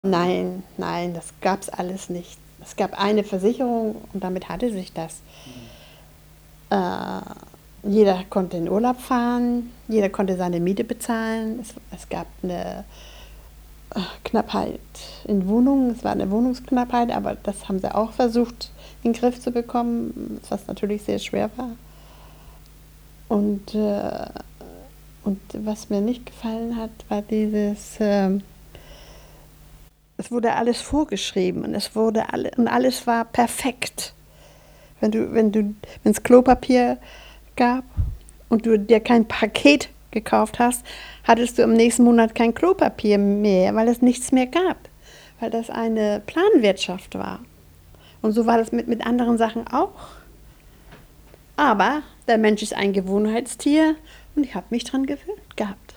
Nein, nein, das gab's alles nicht. Es gab eine Versicherung und damit hatte sich das. Äh, Jeder konnte in Urlaub fahren, jeder konnte seine Miete bezahlen. Es gab eine Knappheit in Wohnungen, es war eine Wohnungsknappheit, aber das haben sie auch versucht in den Griff zu bekommen, was natürlich sehr schwer war. Und, äh, und was mir nicht gefallen hat, war es wurde alles vorgeschrieben und und alles war perfekt. Wenn es Klopapier gab und du dir kein Paket gekauft hast, hattest du im nächsten Monat kein Klopapier mehr, weil es nichts mehr gab, weil das eine Planwirtschaft war. Und so war das mit anderen Sachen auch. Aber der Mensch ist ein Gewohnheitstier und ich habe mich dran gewöhnt gehabt.